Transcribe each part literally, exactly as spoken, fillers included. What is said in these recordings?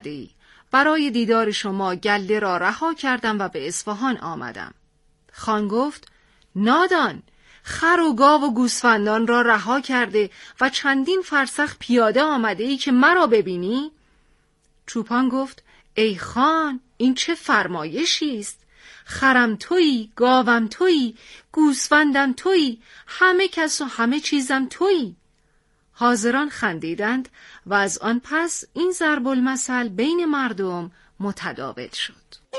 کرده ای؟ برای دیدار شما گله را رها کردم و به اصفهان آمدم. خان گفت نادان، خر و گاو و گوسفندان را رها کرده و چندین فرسخ پیاده آمده ای که مرا ببینی؟ چوپان گفت ای خان، این چه فرمایشی است؟ خرم تویی، گاوم تویی، گوسفندم تویی، همه کس و همه چیزم تویی. حاضران خندیدند و از آن پس این ضرب المثل بین مردم متداول شد.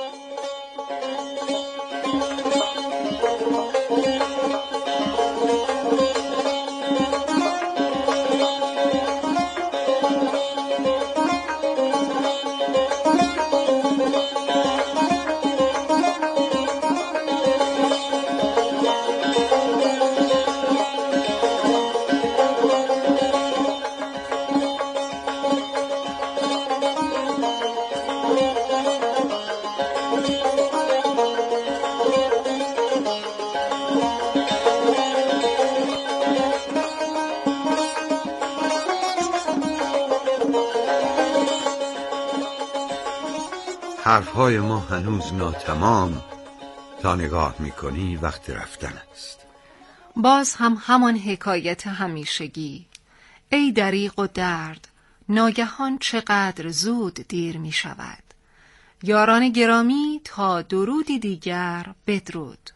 حرفهای ما هنوز ناتمام، تا نگاه میکنی وقت رفتن است. باز هم همان حکایت همیشگی. ای دریغ و درد، ناگهان چقدر زود دیر می شود. یاران گرامی، تا درودی دیگر بدرود.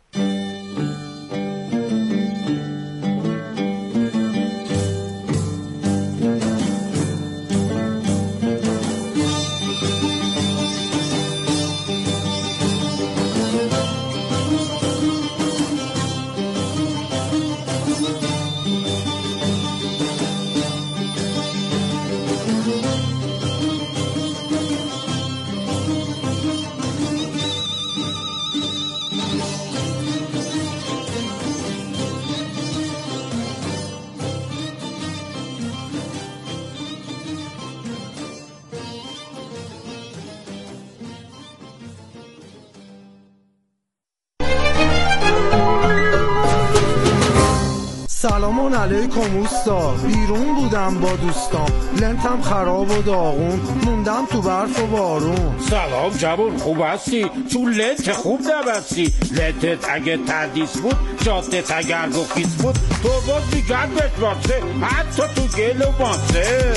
سلام علیکم اوستا، بیرون بودم با دوستام، لنتم خراب و داغون، موندم تو برف و بارون. سلام جوون، خوب هستی؟ تو لنت خوب نبستی. لنتت اگه تردیس بود، جادت اگر گفیس بود، تو باز میگن بتواسه، حتی تو گل و ماسه.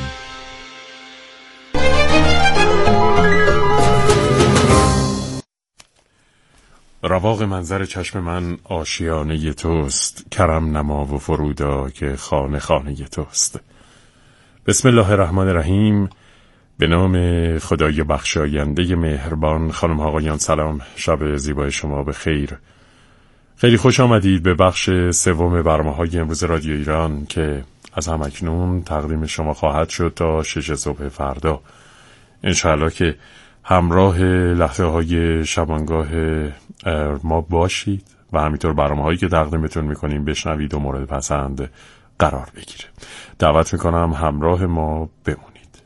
رواق منظر چشم من آشیانه توست، کرم نما و فرودا که خانه خانه توست. بسم الله الرحمن الرحیم. به نام خدای بخشاینده مهربان. خانم آقایان سلام، شب زیبای شما به خیر. خیلی خوش آمدید به بخش سوم برنامه‌های امروز رادیو ایران که از همکنون تقدیم شما خواهد شد تا شش صبح فردا. انشاءالله که همراه لحظه های شبانگاه ما باشید و همینطور برنامه هایی که تقدیمتون میکنیم بشنوید و مورد پسند قرار بگیره. دعوت میکنم همراه ما بمونید.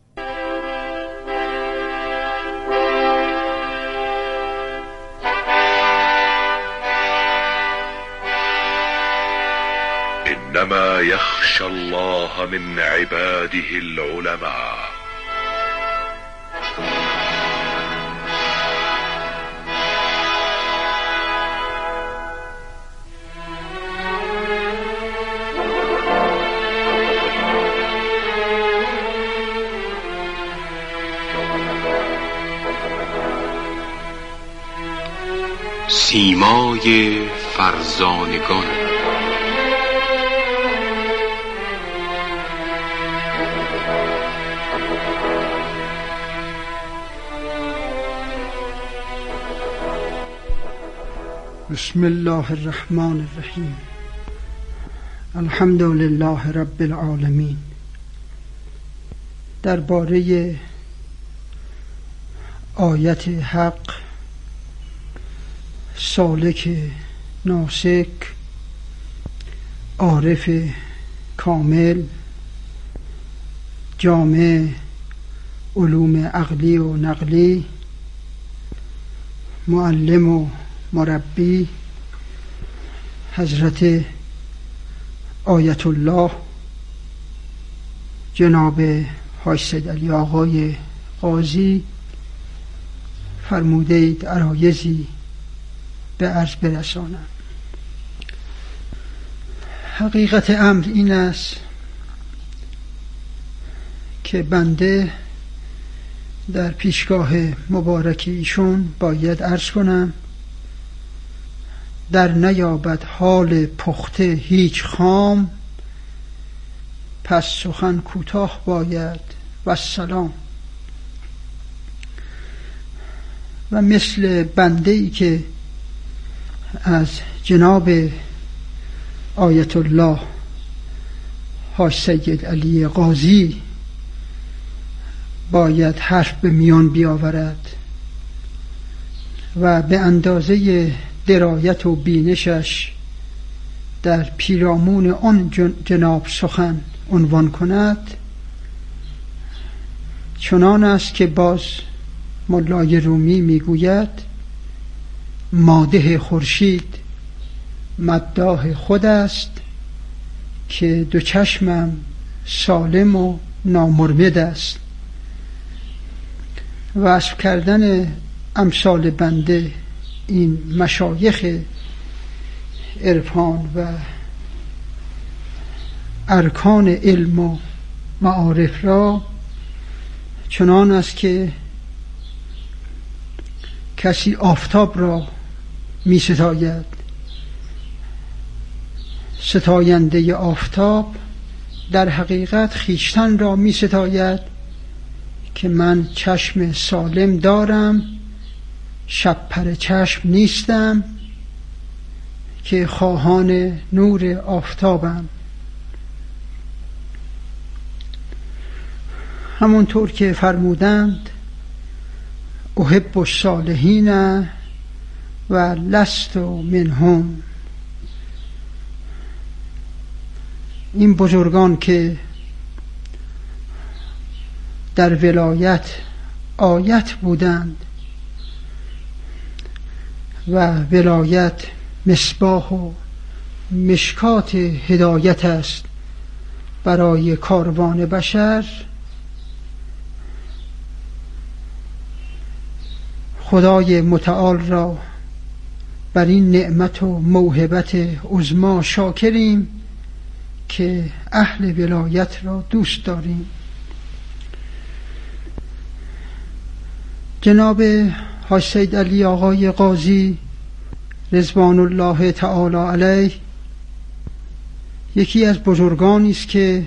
انما یخشى الله من عباده العلماء. سیمای فرزانگان. بسم الله الرحمن الرحیم. الحمد لله رب العالمین. درباره آیت حق، سالک ناسک، عارف کامل، جامع علوم عقلی و نقلی، معلم و مربی، حضرت آیت الله جناب حاج سید علی آقای قاضی فرموده اید عرایضی به عرض برسانم. حقیقت امر این است که بنده در پیشگاه مبارک ایشون باید عرض کنم در نیابد حال پخته هیچ خام، پس سخن کوتاه باید و السلام. و مثل بنده ای که از جناب آیت الله حاج سید علی قاضی باید حرف به میان بیاورد و به اندازه درایت و بینشش در پیرامون آن جناب سخن عنوان کند، چنان است که باز مولای رومی میگوید مادح خورشید مداح خود است که دو چشمم سالم و نامرمد است. وصف کردن امثال بنده این مشایخ عرفان و ارکان علم و معارف را چنان است که کسی آفتاب را می ستاید. ستاینده آفتاب در حقیقت خویشتن را می ستاید که من چشم سالم دارم، شب پر چشم نیستم، که خواهان نور آفتابم. همونطور که فرمودند احب الصالحین و لست منهم. این بزرگان که در ولایت آیت بودند و ولایت مصباح و مشکات هدایت است برای کاروان بشر، خدای متعال را بر این نعمت و موهبت عظما شاکریم که اهل ولایت را دوست داریم. جناب حاج سید علی آقای قاضی رضوان الله تعالی علیه یکی از بزرگانی است که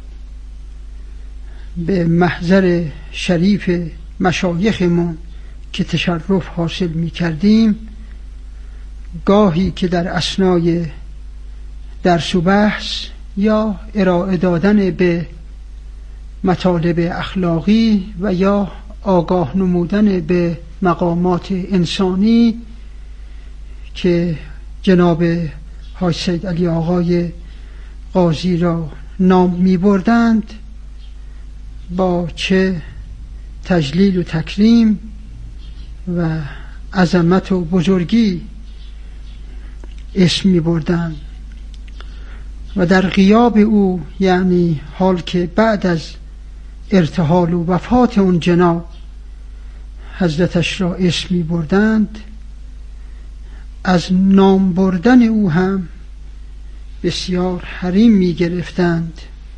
به محضر شریف مشایخمون که تشرف حاصل می کردیم، گاهی که در اثنای درس و بحث یا ارائه دادن به مطالب اخلاقی و یا آگاه نمودن به مقامات انسانی که جناب حاج سید علی آقای قاضی را نام می بردند، با چه تجلیل و تکریم و عظمت و بزرگی اسم می بردند و در غیاب او، یعنی حال که بعد از ارتحال و وفات اون جناب حضرتش را اسم می بردند، از نام بردن او هم بسیار حریم می گرفتند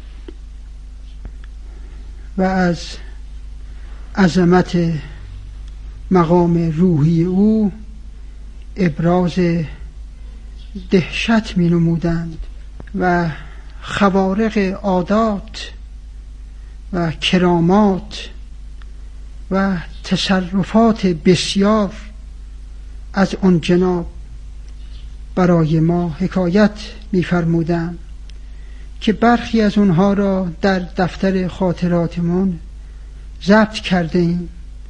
و از عظمت مقام روحی او ابراز دهشت می نمودند و خوارق عادات و کرامات و تصرفات بسیار از آن جناب برای ما حکایت می فرمودند که برخی از اونها را در دفتر خاطراتمون ضبط کرده ایم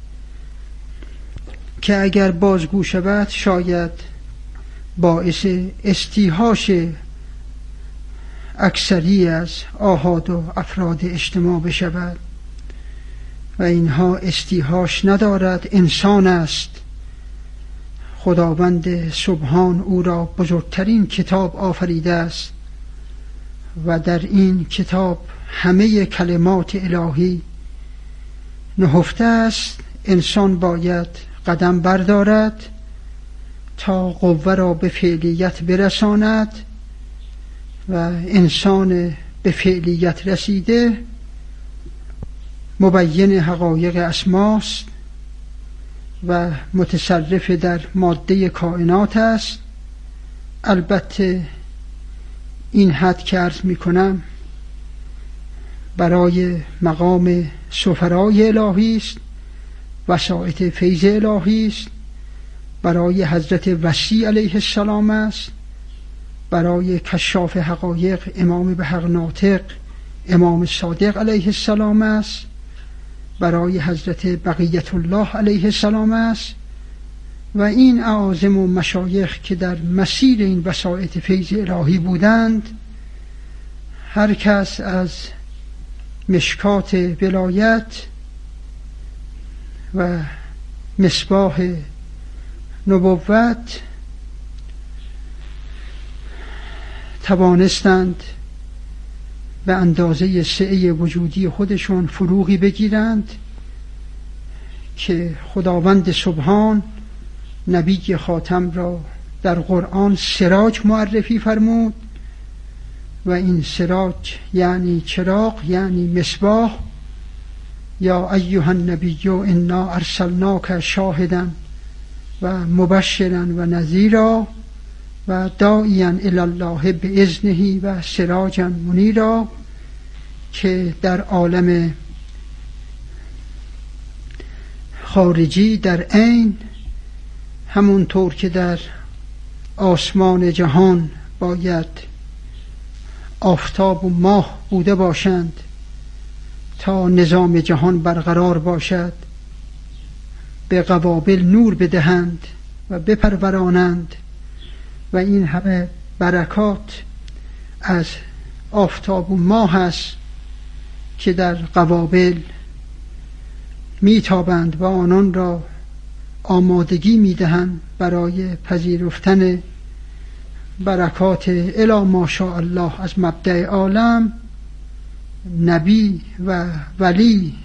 که اگر بازگو شود شاید باعث استیحاش اکثری از آحاد و افراد اجتماع بشود و اینها استیحاش ندارد. انسان است، خداوند سبحان او را بزرگترین کتاب آفریده است و در این کتاب همه کلمات الهی نهفته است انسان باید قدم بردارد تا قوه را به فعلیت برساند و انسان به فعلیت رسیده مبین حقایق اسماست و متصرف در ماده کائنات است. البته این حد که عرض می کنم برای مقام سفرای الهی است، وسائط فیض الهی است، برای حضرت وصی علیه السلام است، برای کشاف حقایق امام به حق ناطق امام صادق علیه السلام است، برای حضرت بقیت الله علیه السلام است و این اعاظم و مشایخ که در مسیر این وسائط فیض الهی بودند، هر کس از مشکات ولایت و مصباح نبوت توانستند به اندازه سعه وجودی خودشون فروغی بگیرند که خداوند سبحان نبی خاتم را در قرآن سراج معرفی فرمود و این سراج یعنی چراغ، یعنی مصباح. یا ایها النبی انا ارسلناک شاهدا و مبشرا و نذیرا و داعیا الی الله باذنه و سراجا منیرا، که در عالم خارجی در عین همونطور که در آسمان جهان باید آفتاب و ماه بوده باشند تا نظام جهان برقرار باشد، به قوابل نور بدهند و بپرورانند و این همه برکات از آفتاب و ماه است که در قوابل میتابند و آنان را آمادگی میدهند برای پذیرفتن برکات الی ماشاء الله از مبدأ عالم. نبی و ولی،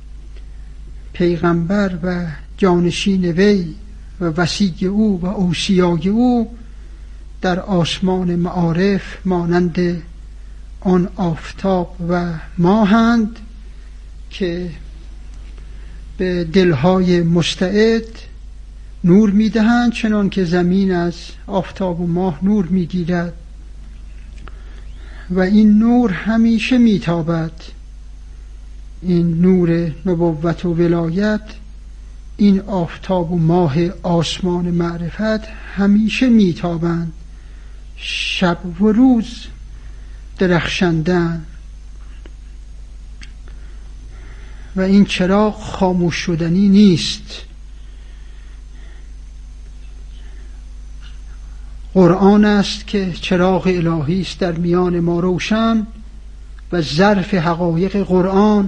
پیغمبر و جانشین وی و وصی او و اوصیای او در آسمان معارف مانند آن آفتاب و ماهند که به دلهای مستعد نور میدهند، چنان که زمین از آفتاب و ماه نور میگیرد و این نور همیشه میتابد. این نور نبوت و ولایت، این آفتاب و ماه آسمان معرفت همیشه میتابند، شب و روز درخشندن و این چراغ خاموش شدنی نیست. قرآن است که چراغ الهی است در میان ما روشن و ظرف حقایق قرآن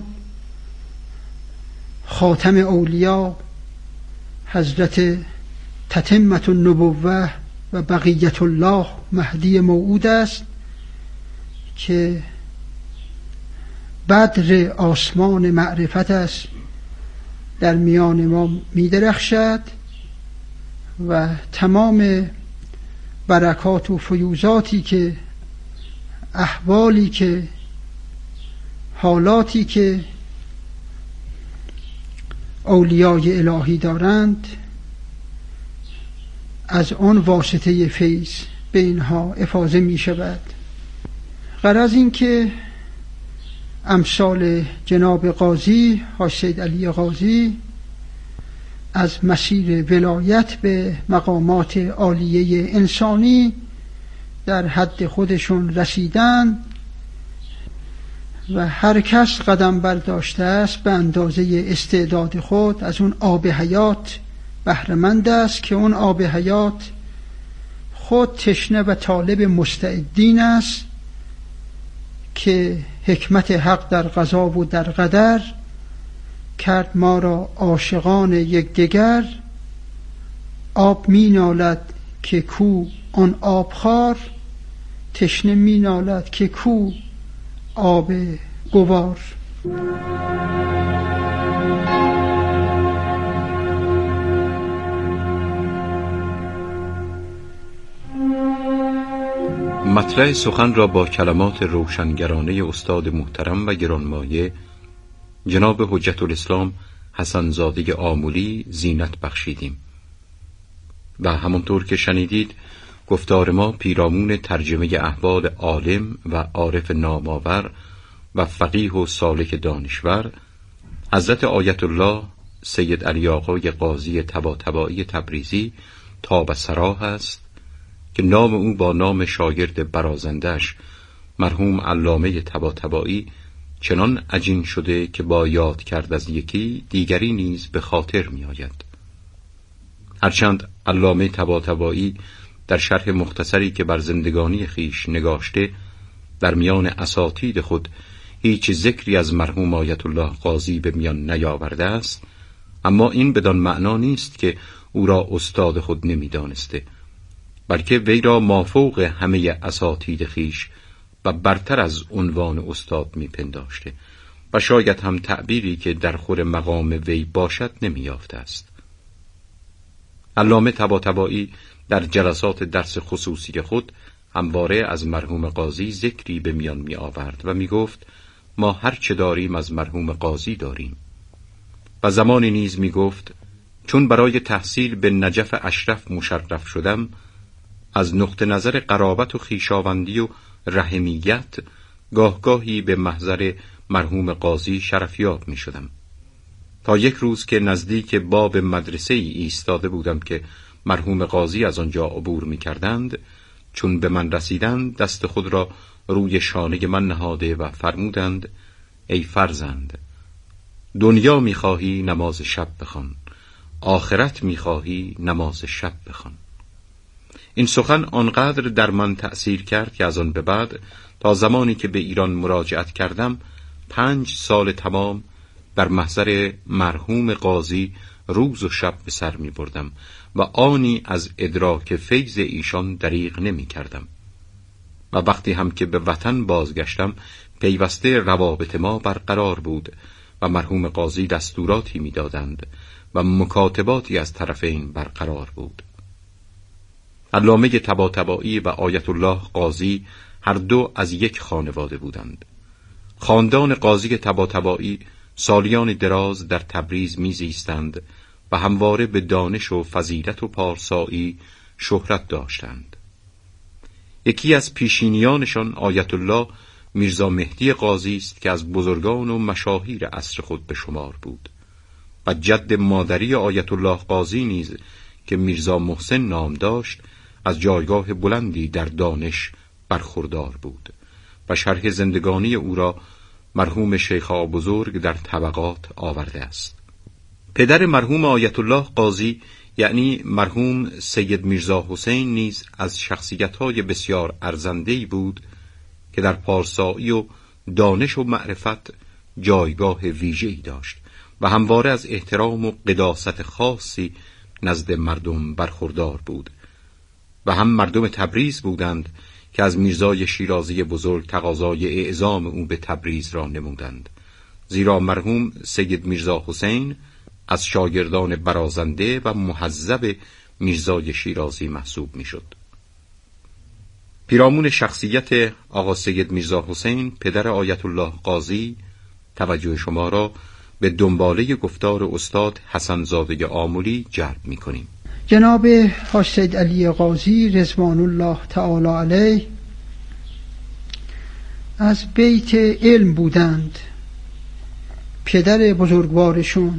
خاتم اولیا حضرت تتمة النبوة و بقیت الله مهدی موعود است که بدر آسمان معرفت است، در میان ما می درخشد و تمام برکات و فیوزاتی که احوالی که حالاتی که اولیای الهی دارند از آن واسطه فیض به اینها افاضه می شود. غرض این که امثال جناب قاضی حاج سید علی قاضی از مسیر ولایت به مقامات عالیه انسانی در حد خودشون رسیدن و هر کس قدم برداشته است به اندازه استعداد خود از اون آب حیات بهره‌مند است که اون آب حیات خود تشنه و طالب مستعدین است که حکمت حق در قضا و در قدر کرد ما را عاشقان یکدیگر. آب می نالد که کو آن آبخوار، تشنه می نالد که کو آب گوار. مطلع سخن را با کلمات روشنگرانه استاد محترم و گرانمایه جناب حجت الاسلام حسن زاده آمولی زینت بخشیدیم و همانطور که شنیدید گفتار ما پیرامون ترجمه احوال عالم و عارف نامآور و فقیه و سالک دانشور حضرت آیت الله سید علی آقای قاضی طباطبایی تبریزی تاب سراح است که نام او با نام شاگرد برازندش مرحوم علامه طباطبایی چنان عجین شده که با یاد کرد از یکی دیگری نیز به خاطر می آید. هرچند علامه طباطبایی در شرح مختصری که بر زندگانی خیش نگاشته در میان اساتید خود هیچ ذکری از مرحوم آیت الله قاضی به میان نیاورده است، اما این بدان معنا نیست که او را استاد خود نمی دانسته، بلکه وی را مافوق همه اساتید خیش و برتر از عنوان استاد می پنداشته و شاید هم تعبیری که در خور مقام وی باشد نمی یافته است. علامه طباطبایی در جلسات درس خصوصی خود همواره از مرحوم قاضی ذکری به میان می آورد و می گفت ما هر چه داریم از مرحوم قاضی داریم و زمانی نیز می گفت چون برای تحصیل به نجف اشرف مشرف شدم از نقطه نظر قرابت و خویشاوندی و رحمیت گاهگاهی به محضر مرحوم قاضی شرفیاب می شدم تا یک روز که نزدیک باب مدرسه ای ایستاده بودم که مرحوم قاضی از آنجا عبور می کردند، چون به من رسیدند دست خود را روی شانه من نهاده و فرمودند ای فرزند، دنیا می خواهی نماز شب بخوان، آخرت می خواهی نماز شب بخوان. این سخن آنقدر در من تأثیر کرد که از آن به بعد تا زمانی که به ایران مراجعت کردم پنج سال تمام در محضر مرحوم قاضی روز و شب به سر می بردم و آنی از ادراک فیض ایشان دریغ نمی کردم و وقتی هم که به وطن بازگشتم پیوسته روابط ما برقرار بود و مرحوم قاضی دستوراتی می دادند و مکاتباتی از طرفین برقرار بود. علامه طباطبایی و آیت الله قاضی هر دو از یک خانواده بودند. خاندان قاضی طباطبایی سالیان دراز در تبریز میزیستند و همواره به دانش و فضیلت و پارسایی شهرت داشتند. یکی از پیشینیانشان آیت الله میرزا مهدی قاضی است که از بزرگان و مشاهیر عصر خود به شمار بود و جد مادری آیت الله قاضی نیز که میرزا محسن نام داشت از جایگاه بلندی در دانش برخوردار بود و شرح زندگانی او را مرحوم شیخ بزرگ در طبقات آورده است. پدر مرحوم آیت الله قاضی یعنی مرحوم سید میرزا حسین نیز از شخصیت‌های بسیار ارزنده‌ای بود که در پارسایی و دانش و معرفت جایگاه ویژه‌ای داشت و همواره از احترام و قداست خاصی نزد مردم برخوردار بود و هم مردم تبریز بودند که از میرزای شیرازی بزرگ تقاضای اعزام او به تبریز را نمودند، زیرا مرحوم سید میرزا حسین از شاگردان برازنده و مهذب میرزای شیرازی محسوب میشد. پیرامون شخصیت آقا سید میرزا حسین پدر آیت الله قاضی توجه شما را به دنباله گفتار استاد حسن زاده آمولی جلب می‌کنیم. جناب حاج سید علی قاضی رضوان الله تعالی علیه از بیت علم بودند. پدر بزرگوارشون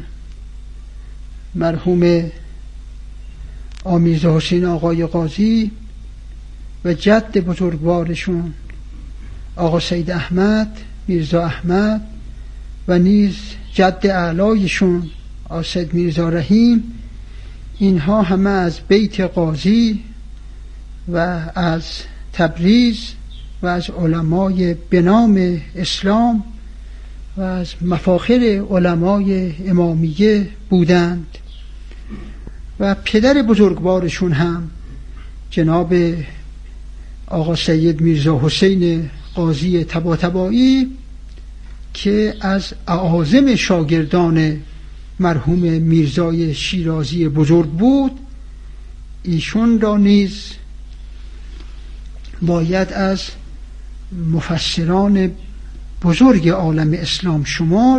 مرحوم آمیرزا حسین آقای قاضی و جد بزرگوارشون آقا سید احمد میرزا احمد و نیز جد اعلایشون آقا سید میرزا رحیم، اینها همه از بیت قاضی و از تبریز و از علمای به نام اسلام و از مفاخر علمای امامیه بودند و پدر بزرگوارشون هم جناب آقا سید میرزا حسین قاضی طباطبایی که از اعاظم شاگردان مرحوم میرزای شیرازی بزرگ بود، ایشون را نیز باید از مفسران بزرگ عالم اسلام شمرد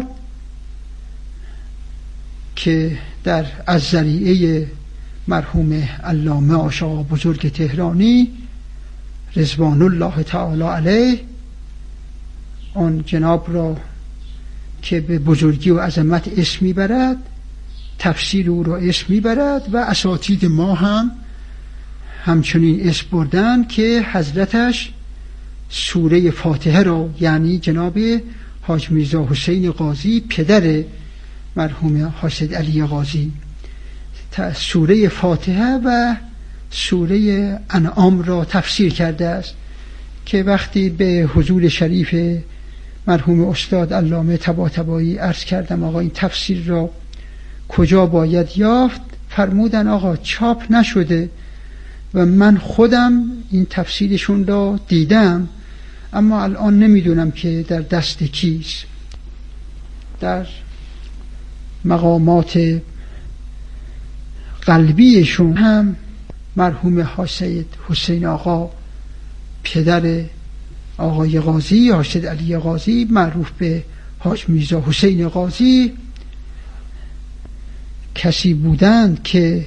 که در از ذریعه مرحوم علامه آقا بزرگ تهرانی رضوان الله تعالی علیه آن جناب را که به بزرگی و عظمت اسم میبرد، تفسیر او را اسم میبرد و اساتید ما هم همچنین اسم بردن که حضرتش سوره فاتحه را، یعنی جناب حاج میرزا حسین قاضی پدر مرحوم حاسد علی قاضی، سوره فاتحه و سوره انعام را تفسیر کرده است که وقتی به حضور شریف مرحوم استاد علامه طباطبایی عرض کردم آقا این تفسیر را کجا باید یافت، فرمودن آقا چاپ نشده و من خودم این تفسیرشون را دیدم اما الان نمیدونم که در دست کیست. در مقامات قلبیشون هم مرحوم حاسد حسین آقا پدر آقای قاضی حاسد علی قاضی معروف به حاج میرزا حسین قاضی کسی بودند که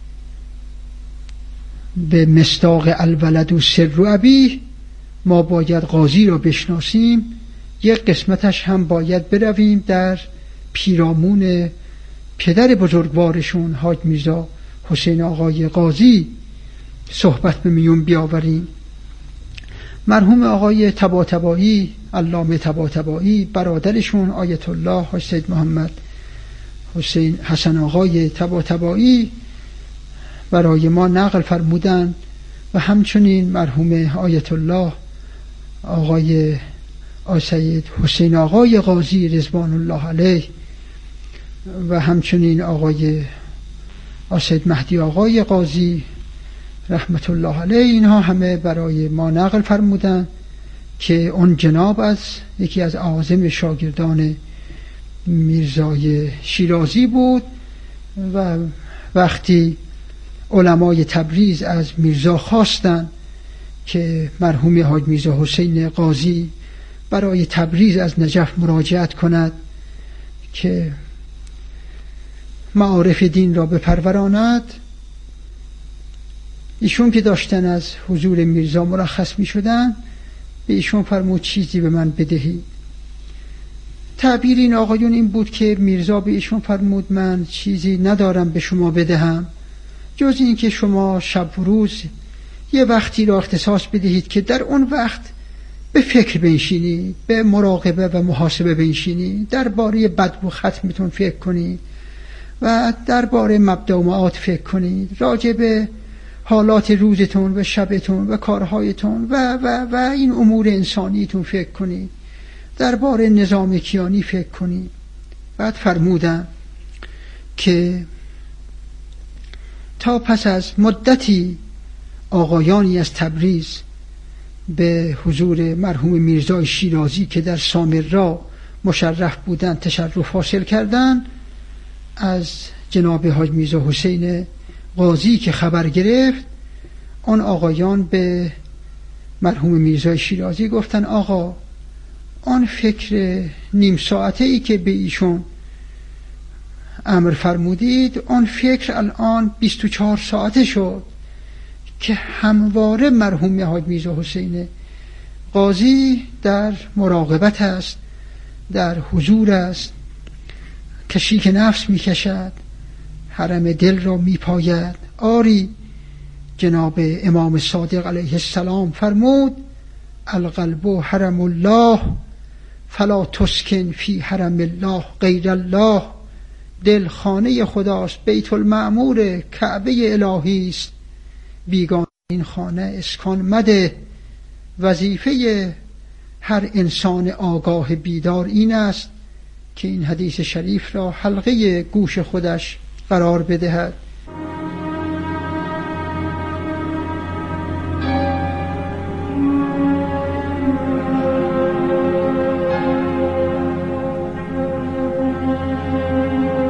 به مصداق الولد و سر و ابی ما باید قاضی را بشناسیم. یک قسمتش هم باید برویم در پیرامون پدر بزرگوارشون حاج میرزا حسین آقای قاضی صحبت به میون بیاوریم. مرحوم آقای طباطبایی علامه طباطبایی برادرشون آیت الله حاج سید محمد حسین حسن آقای طباطبایی برای ما نقل فرمودن و همچنین مرحوم آیت الله آقای سید حسین آقای قاضی رضوان الله علیه و همچنین آقای سید مهدی آقای قاضی رحمت الله علیه، اینها همه برای ما نقل فرمودن که اون جناب از یکی از اعاظم شاگردان میرزای شیرازی بود و وقتی علمای تبریز از میرزا خواستن که مرحوم حاج میرزا حسین قاضی برای تبریز از نجف مراجعت کند که معارف دین را بپروراند، ایشون که داشتن از حضور میرزا مرخص می شدن به ایشون فرمود چیزی به من بدهی. تعبیر این آقایون این بود که میرزا به ایشون فرمود من چیزی ندارم به شما بدهم جز این که شما شب و روز یه وقتی را اختصاص بدهید که در اون وقت به فکر بنشینید، به مراقبه و محاسبه بنشینید، درباره بد و ختمتون فکر کنید و درباره مبدا و معاد فکر کنید، راجع به حالات روزتون و شبتون و کارهایتون و و و این امور انسانیتون فکر کنید، درباره نظام کیانی فکر کنید. بعد فرمودن که تا پس از مدتی آقایانی از تبریز به حضور مرحوم میرزای شیرازی که در سامرا مشرف بودن تشرف حاصل کردن، از جناب حاج میرزا حسین قاضی که خبر گرفت، آن آقایان به مرحوم میرزای شیرازی گفتن آقا آن فکر نیم ساعته ای که به ایشون امر فرمودید آن فکر الان بیست و چهار ساعته شد که همواره مرحوم حاج میرزا حسین قاضی در مراقبت است، در حضور است، کشیک نفس میکشد، حرم دل را میپاید. آری جناب امام صادق علیه السلام فرمود القلب حرم الله فلا تسکن فی حرم الله غیر الله، دل خانه خداست، بیت المعمور کعبه الهی است، بیگانه این خانه اسکان مده. وظیفه هر انسان آگاه بیدار این است که این حدیث شریف را حلقه گوش خودش قرار بدهد.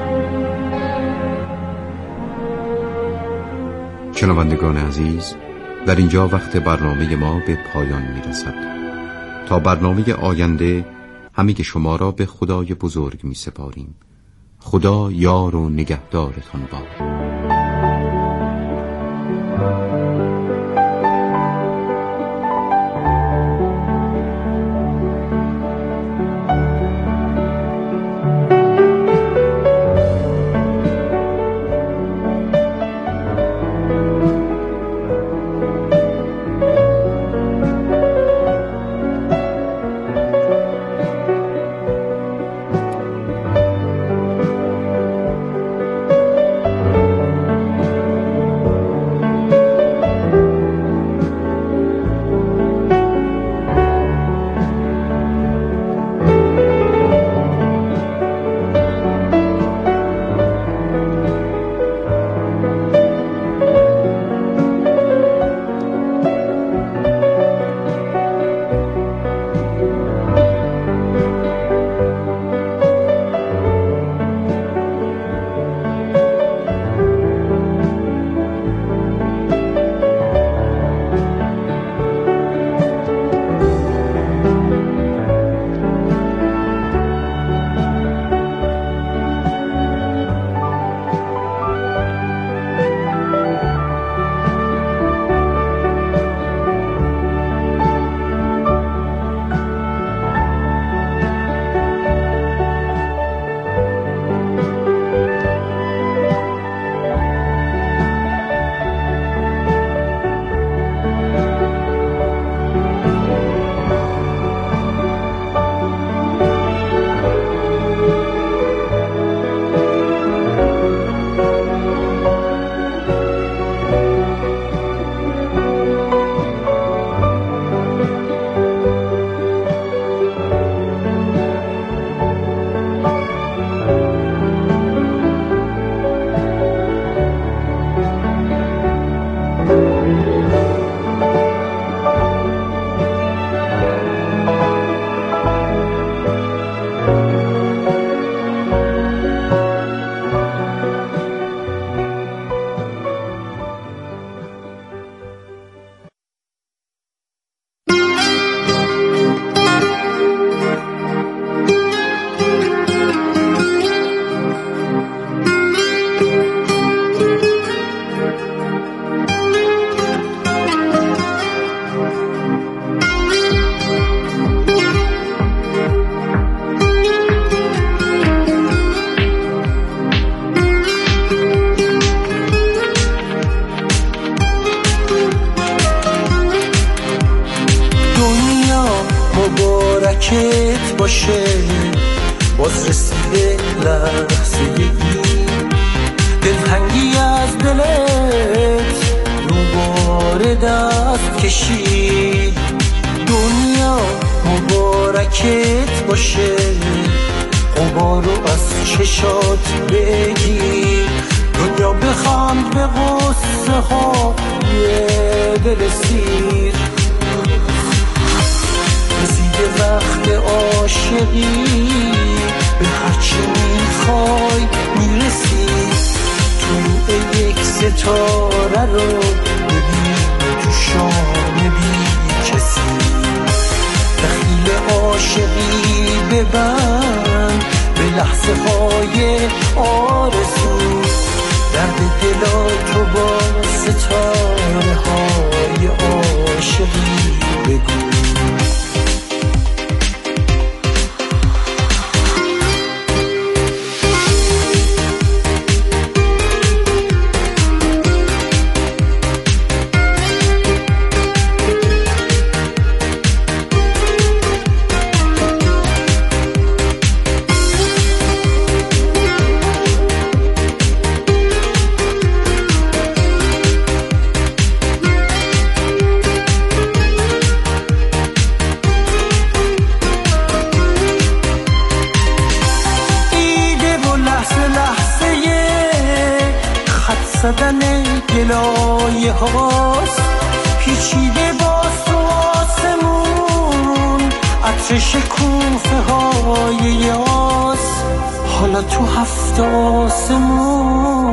شنوندگان عزیز، در اینجا وقت برنامه ما به پایان می رسد. تا برنامه آینده همه شما را به خدای بزرگ می سپاریم. خدا یار و نگهدارتان باد. مبارکت باشه، باز رسیده لحظه ای، دلتنگی از دلت دوباره دست کشید. دنیا مبارکت باشه، غبارو از چشات بگیر، دنیا بخند به غصه ها یه دل سیر. رسیده وقت عاشقی، به هرچی میخوای میرسی، طلوع یک ستاره رو ببین تو شام بی کسی. دخیل عاشقی ببند به لحظه های آرزو، درد دلاتو با ستاره های عاشقی بگو. زدن گلایه هاست، پیچیده باز تو آسمون، عطر شکوفه های یاس. حالا تو هفت آسمون